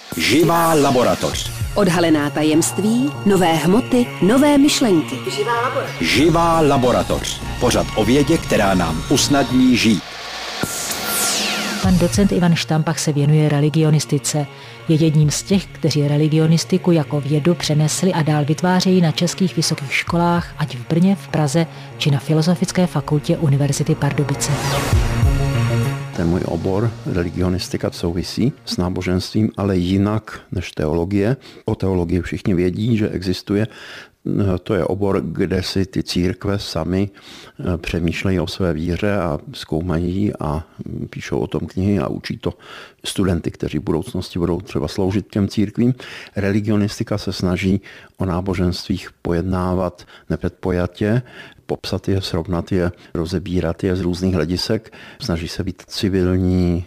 Živá laboratoř. Odhalená tajemství, nové hmoty, nové myšlenky. Živá laboratoř. Pořad o vědě, která nám usnadní žít. Pan docent Ivan Štampach se věnuje religionistice. Je jedním z těch, kteří religionistiku jako vědu přenesli a dál vytvářejí na českých vysokých školách, ať v Brně, v Praze, či na Filozofické fakultě Univerzity Pardubice. Ten můj obor, religionistika, souvisí s náboženstvím, ale jinak než teologie. O teologii všichni vědí, že existuje. To je obor, kde si ty církve sami přemýšlejí o své víře a zkoumají a píšou o tom knihy a učí to studenty, kteří v budoucnosti budou třeba sloužit těm církvím. Religionistika se snaží o náboženstvích pojednávat nepředpojatě, popsat je, srovnat je, rozebírat je z různých hledisek. Snaží se být civilní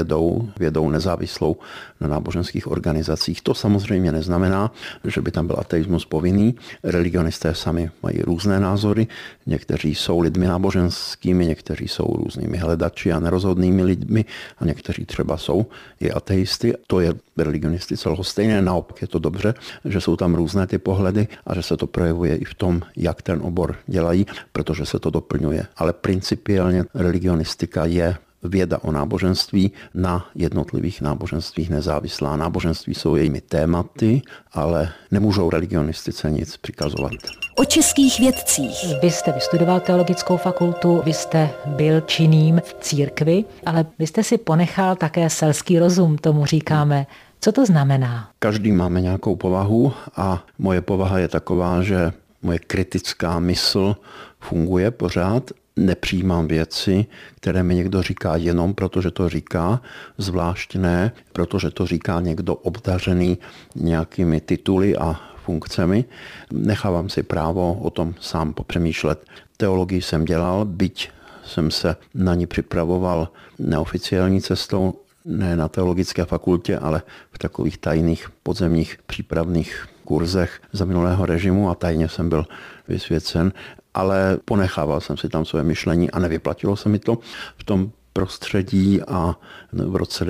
vědou nezávislou na náboženských organizacích. To samozřejmě neznamená, že by tam byl ateismus povinný. Religionisté sami mají různé názory. Někteří jsou lidmi náboženskými, někteří jsou různými hledači a nerozhodnými lidmi a někteří třeba jsou i ateisty. To je v religionistice lhostejné. Naopak je to dobře, že jsou tam různé ty pohledy a že se to projevuje i v tom, jak ten obor dělají, protože se to doplňuje. Ale principiálně religionistika je věda o náboženství, na jednotlivých náboženstvích nezávislá. Náboženství jsou jejími tématy, ale nemůžou religionistice nic přikazovat. O českých vědcích. Vy jste vystudoval teologickou fakultu, vy jste byl činným v církvi, ale vy jste si ponechal také selský rozum, tomu říkáme. Co to znamená? Každý máme nějakou povahu a moje povaha je taková, že moje kritická mysl funguje pořád. Nepřijímám věci, které mi někdo říká jenom protože to říká, zvlášť ne, protože to říká někdo obdařený nějakými tituly a funkcemi. Nechávám si právo o tom sám popřemýšlet. Teologii jsem dělal, byť jsem se na ní připravoval neoficiální cestou, ne na teologické fakultě, ale v takových tajných podzemních přípravných kurzech za minulého režimu a tajně jsem byl vysvěcen, ale ponechával jsem si tam své myšlení a nevyplatilo se mi to v tom prostředí a v roce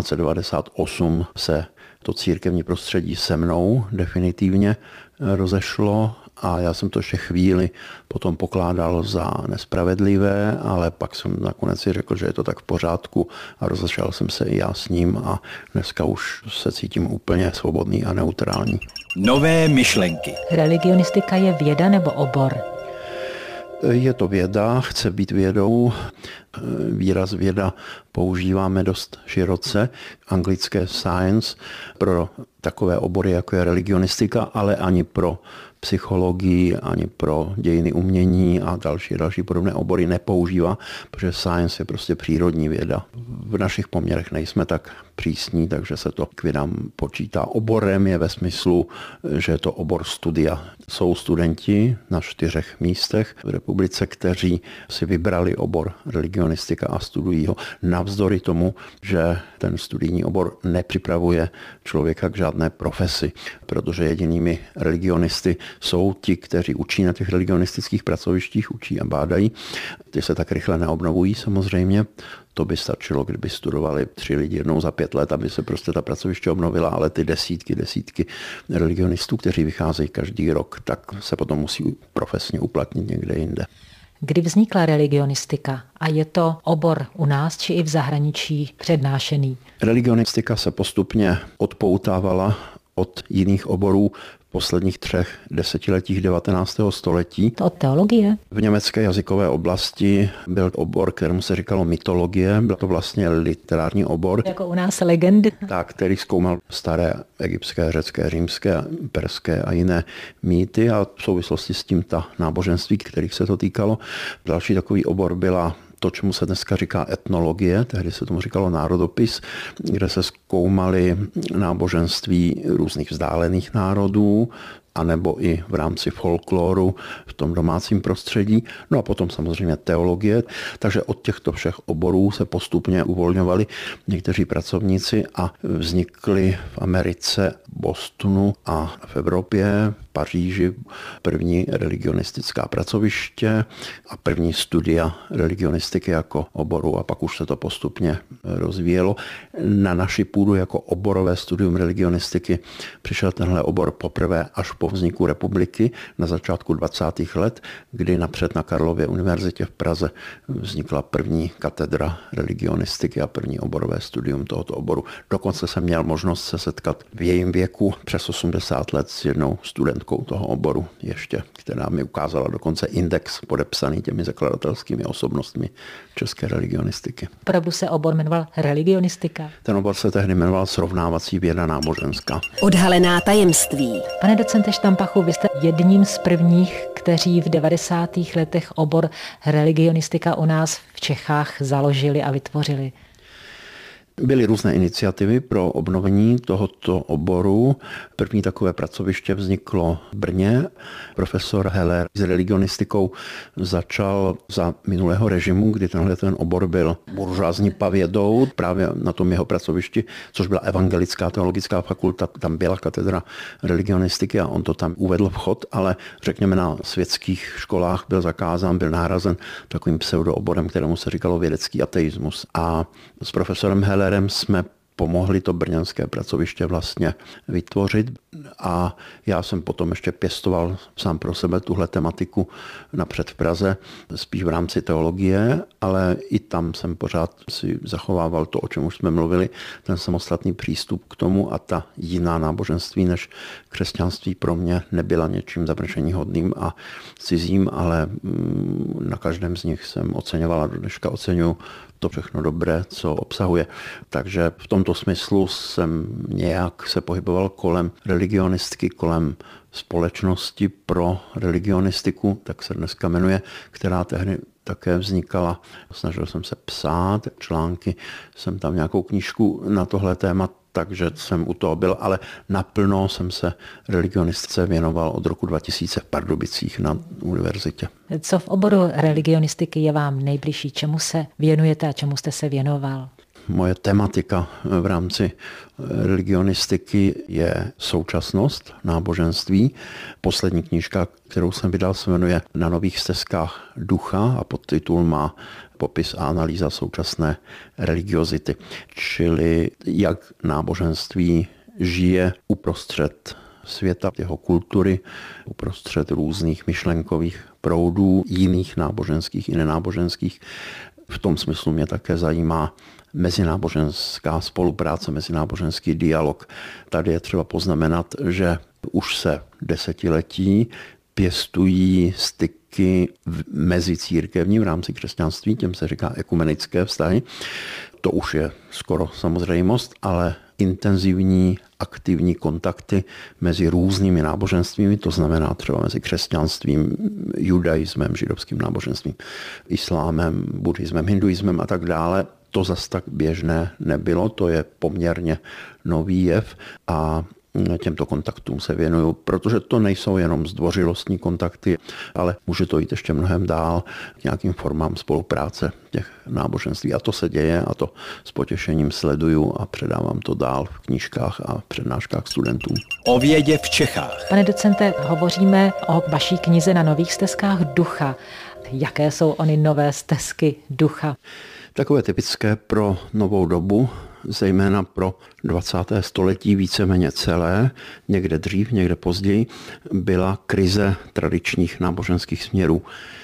1998 se to církevní prostředí se mnou definitivně rozešlo a já jsem to ještě chvíli potom pokládal za nespravedlivé, ale pak jsem nakonec si řekl, že je to tak v pořádku a rozešel jsem se i já s ním a dneska už se cítím úplně svobodný a neutrální. Nové myšlenky. Religionistika je věda nebo obor? Je to věda, chce být vědou. Výraz věda používáme dost široce. Anglické science pro takové obory, jako je religionistika, ale ani pro psychologii, ani pro dějiny umění a další podobné obory nepoužívá, protože science je prostě přírodní věda. V našich poměrech nejsme tak přísní, takže se to k vědám počítá. Oborem je ve smyslu, že je to obor studia. Jsou studenti na 4 místech v republice, kteří si vybrali obor religionistika a studují ho navzdory tomu, že ten studijní obor nepřipravuje člověka k žádné profesi, protože jedinými religionisty jsou ti, kteří učí na těch religionistických pracovištích, učí a bádají. Ty se tak rychle neobnovují samozřejmě. To by stačilo, kdyby studovali 3 lidi jednou za 5 let, aby se prostě ta pracoviště obnovila, ale ty desítky religionistů, kteří vycházejí každý rok, tak se potom musí profesně uplatnit někde jinde. Kdy vznikla religionistika a je to obor u nás či i v zahraničí přednášený? Religionistika se postupně odpoutávala od jiných oborů v posledních 3 desetiletích 19. století. To od teologie? V německé jazykové oblasti byl obor, kterému se říkalo mytologie. Byl to vlastně literární obor. Jako u nás legendy. Tak, který zkoumal staré egyptské, řecké, římské, perské a jiné mýty a v souvislosti s tím ta náboženství, kterých se to týkalo. Další takový obor byla to, čemu se dneska říká etnologie, tehdy se tomu říkalo národopis, kde se zkoumaly náboženství různých vzdálených národů, anebo i v rámci folkloru v tom domácím prostředí. No a potom samozřejmě teologie. Takže od těchto všech oborů se postupně uvolňovali někteří pracovníci a vznikly v Americe Bostonu a v Evropě, v Paříži, první religionistická pracoviště a první studia religionistiky jako oboru a pak už se to postupně rozvíjelo. Na naši půdu jako oborové studium religionistiky přišel tenhle obor poprvé až po vzniku republiky na začátku 20. let, kdy napřed na Karlově univerzitě v Praze vznikla první katedra religionistiky a první oborové studium tohoto oboru. Dokonce jsem měl možnost se setkat v jejím věku přes 80 let s jednou studentkou toho oboru ještě, která mi ukázala dokonce index podepsaný těmi zakladatelskými osobnostmi české religionistiky. Opravdu se obor jmenoval religionistika? Ten obor se tehdy jmenoval srovnávací věda náboženská. Odhalená tajemství. Pane docente Štampachu, vy jste jedním z prvních, kteří v 90. letech obor religionistika u nás v Čechách založili a vytvořili. Byly různé iniciativy pro obnovení tohoto oboru. První takové pracoviště vzniklo v Brně. Profesor Heller s religionistikou začal za minulého režimu, kdy ten obor byl buržoázní pavědou právě na tom jeho pracovišti, což byla evangelická teologická fakulta. Tam byla katedra religionistiky a on to tam uvedl v chod, ale řekněme na světských školách byl zakázán, byl nahrazen takovým pseudooborem, kterému se říkalo vědecký ateismus. A s profesorem Hellerem jsme pomohli to brněnské pracoviště vlastně vytvořit a já jsem potom ještě pěstoval sám pro sebe tuhle tematiku napřed v Praze, spíš v rámci teologie, ale i tam jsem pořád si zachovával to, o čem už jsme mluvili, ten samostatný přístup k tomu a ta jiná náboženství než křesťanství pro mě nebyla něčím zavrženíhodným a cizím, ale na každém z nich jsem oceňoval a do dneška oceňuji to všechno dobré, co obsahuje. Takže v tomto smyslu jsem nějak se pohyboval kolem religionistky, kolem společnosti pro religionistiku, tak se dneska jmenuje, která tehdy také vznikala. Snažil jsem se psát články, jsem tam nějakou knížku na tohle téma, takže jsem u toho byl, ale naplno jsem se religionistce věnoval od roku 2000 v Pardubicích na univerzitě. Co v oboru religionistiky je vám nejbližší? Čemu se věnujete a čemu jste se věnoval? Moje tematika v rámci religionistiky je současnost, náboženství. Poslední knížka, kterou jsem vydal, se jmenuje Na nových stezkách ducha a podtitul má popis a analýza současné religiozity. Čili jak náboženství žije uprostřed světa, jeho kultury, uprostřed různých myšlenkových proudů, jiných náboženských i nenáboženských. V tom smyslu mě také zajímá mezináboženská spolupráce, mezináboženský dialog. Tady je třeba poznamenat, že už se desetiletí pěstují styky mezi církevní v rámci křesťanství, těm se říká ekumenické vztahy. To už je skoro samozřejmost, ale intenzivní, aktivní kontakty mezi různými náboženstvími, to znamená třeba mezi křesťanstvím, judaismem, židovským náboženstvím, islámem, buddhismem, hinduismem a tak dále. To zas tak běžné nebylo, to je poměrně nový jev a těmto kontaktům se věnuju, protože to nejsou jenom zdvořilostní kontakty, ale může to jít ještě mnohem dál k nějakým formám spolupráce těch náboženství. A to se děje a to s potěšením sleduju a předávám to dál v knížkách a přednáškách studentům. O vědě v Čechách. Pane docente, hovoříme o vaší knize Na nových stezkách ducha. Jaké jsou ony nové stezky ducha? Takové typické pro novou dobu, zejména pro 20. století víceméně celé, někde dřív, někde později, byla krize tradičních náboženských směrů.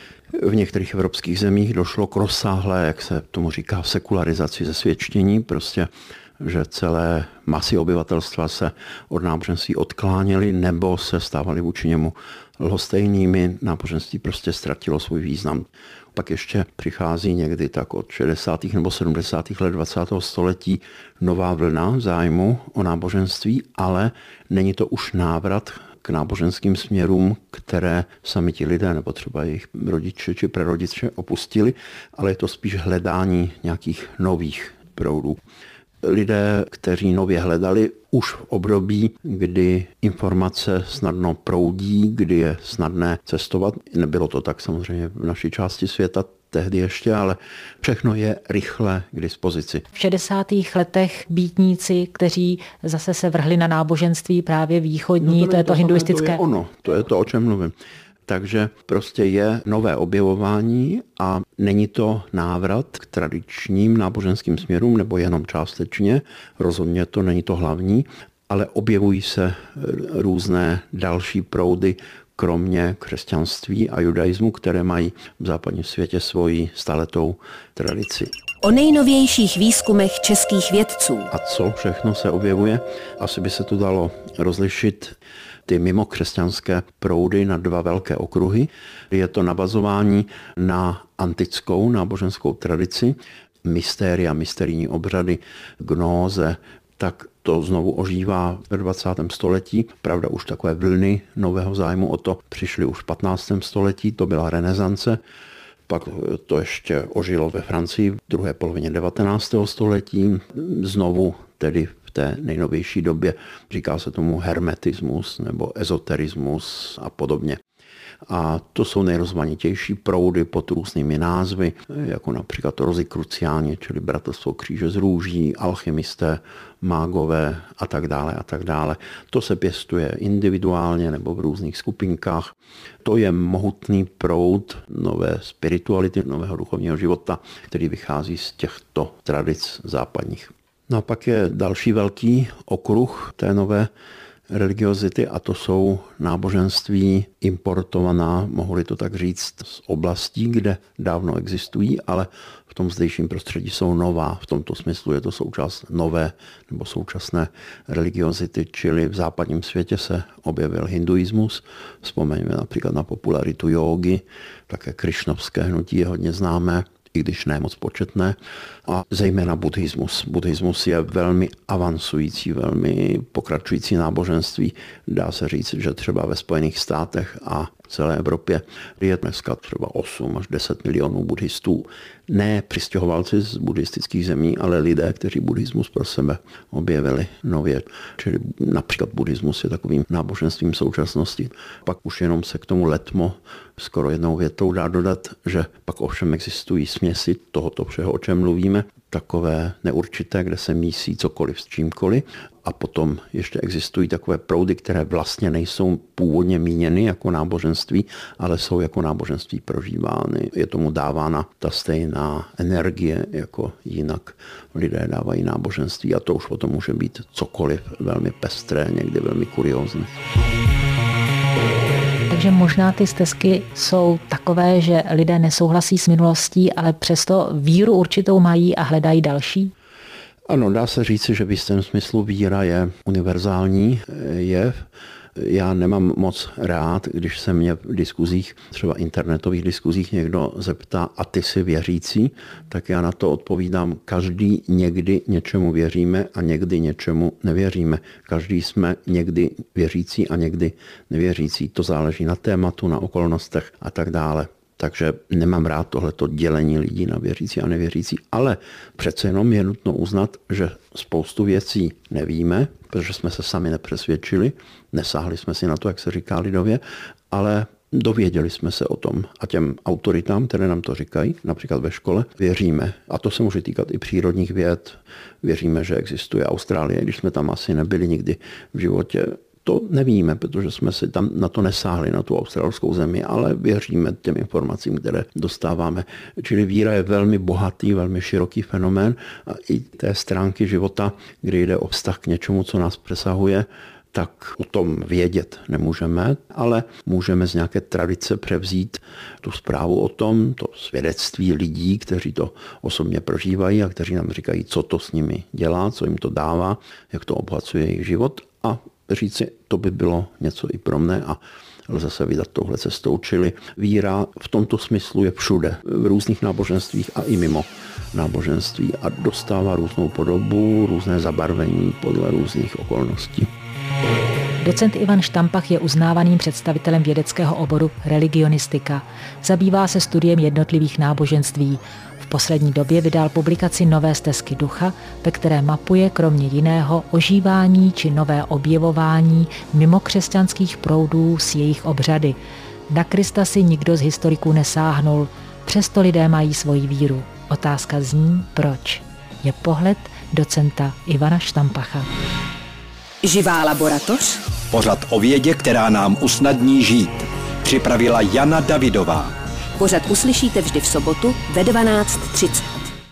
V některých evropských zemích došlo k rozsáhlé, jak se tomu říká, sekularizaci, zesvědčení, prostě že celé masy obyvatelstva se od náboženství odkláněly nebo se stávaly vůči němu lhostejnými, náboženství prostě ztratilo svůj význam. Pak ještě přichází někdy tak od 60. nebo 70. let 20. století nová vlna zájmu o náboženství, ale není to už návrat k náboženským směrům, které sami ti lidé nebo třeba jejich rodiče či prarodiče opustili, ale je to spíš hledání nějakých nových proudů. Lidé, kteří nově hledali, už v období, kdy informace snadno proudí, kdy je snadné cestovat. Nebylo to tak samozřejmě v naší části světa, tehdy ještě, ale všechno je rychle k dispozici. V 60. letech býtníci, kteří zase se vrhli na náboženství právě východní, to je to hinduistické. To je to, o čem mluvím. Takže prostě je nové objevování a není to návrat k tradičním náboženským směrům, nebo jenom částečně, rozhodně to není to hlavní, ale objevují se různé další proudy, kromě křesťanství a judaismu, které mají v západním světě svoji staletou tradici. O nejnovějších výzkumech českých vědců. A co všechno se objevuje? Asi by se to dalo rozlišit ty mimokřesťanské proudy na dva velké okruhy. Je to navazování na antickou náboženskou tradici, mystéria, mysterijní obřady, gnóze, tak to znovu ožívá ve 20. století. Pravda, už takové vlny nového zájmu o to přišly už v 15. století, to byla renesance. Pak to ještě ožilo ve Francii v druhé polovině 19. století. Znovu tedy v té nejnovější době říká se tomu hermetismus nebo ezoterismus a podobně. A to jsou nejrozmanitější proudy pod různými názvy, jako například Rozikruciáni, čili Bratrstvo kříže z růží, alchymisté, mágové a tak dále a tak dále. To se pěstuje individuálně nebo v různých skupinkách. To je mohutný proud nové spirituality, nového duchovního života, který vychází z těchto tradic západních. No a pak je další velký okruh té nové religiozity a to jsou náboženství importovaná, mohli to tak říct, z oblastí, kde dávno existují, ale v tom zdejším prostředí jsou nová. V tomto smyslu je to součást nové nebo současné religiozity, čili v západním světě se objevil hinduismus. Vzpomeňme například na popularitu jógy, také krišnovské hnutí je hodně známé, i když ne moc početné, a zejména buddhismus. Buddhismus je velmi avancující, velmi pokračující náboženství. Dá se říct, že třeba ve Spojených státech a v celé Evropě je dneska třeba 8 až 10 milionů buddhistů. Ne přistěhovalci z buddhistických zemí, ale lidé, kteří buddhismus pro sebe objevili nově. Čili například buddhismus je takovým náboženstvím současnosti. Pak už jenom se k tomu letmo skoro jednou větou dá dodat, že pak ovšem existují směsi tohoto všeho, o čem mluvíme, takové neurčité, kde se mísí cokoliv s čímkoliv. A potom ještě existují takové proudy, které vlastně nejsou původně míněny jako náboženství, ale jsou jako náboženství prožívány. Je tomu dávána ta stejná energie, jako jinak lidé dávají náboženství, a to už potom může být cokoliv velmi pestré, někdy velmi kuriózní. Takže možná ty stezky jsou takové, že lidé nesouhlasí s minulostí, ale přesto víru určitou mají a hledají další? Ano, dá se říci, že v jistém smyslu víra je univerzální jev. Já nemám moc rád, když se mě v diskuzích, třeba internetových diskuzích, někdo zeptá, a ty jsi věřící, tak já na to odpovídám, každý někdy něčemu věříme a někdy něčemu nevěříme. Každý jsme někdy věřící a někdy nevěřící. To záleží na tématu, na okolnostech a tak dále. Takže nemám rád tohleto dělení lidí na věřící a nevěřící, ale přece jenom je nutno uznat, že spoustu věcí nevíme, protože jsme se sami nepřesvědčili, nesáhli jsme si na to, jak se říká lidově, ale dověděli jsme se o tom a těm autoritám, které nám to říkají, například ve škole, věříme. A to se může týkat i přírodních věd. Věříme, že existuje Austrálie, když jsme tam asi nebyli nikdy v životě. To nevíme, protože jsme si tam na to nesáhli, na tu australskou zemi, ale věříme těm informacím, které dostáváme. Čili víra je velmi bohatý, velmi široký fenomén a i té stránky života, kdy jde o vztah k něčemu, co nás přesahuje, tak o tom vědět nemůžeme, ale můžeme z nějaké tradice převzít tu zprávu o tom, to svědectví lidí, kteří to osobně prožívají a kteří nám říkají, co to s nimi dělá, co jim to dává, jak to obohacuje jejich život, a říci, to by bylo něco i pro mne a lze se vydat touhle cestou. Čili víra v tomto smyslu je všude, v různých náboženstvích a i mimo náboženství a dostává různou podobu, různé zabarvení podle různých okolností. Docent Ivan Štampach je uznávaným představitelem vědeckého oboru religionistika. Zabývá se studiem jednotlivých náboženství. V poslední době vydal publikaci Nové stezky ducha, ve které mapuje kromě jiného ožívání či nové objevování mimokřesťanských proudů s jejich obřady. Na Krista si nikdo z historiků nesáhnul. Přesto lidé mají svoji víru. Otázka zní, proč? Je pohled docenta Ivana Štampacha. Živá laboratoř. Pořad o vědě, která nám usnadní žít. Připravila Jana Davidová. Pořad uslyšíte vždy v sobotu ve 12:30.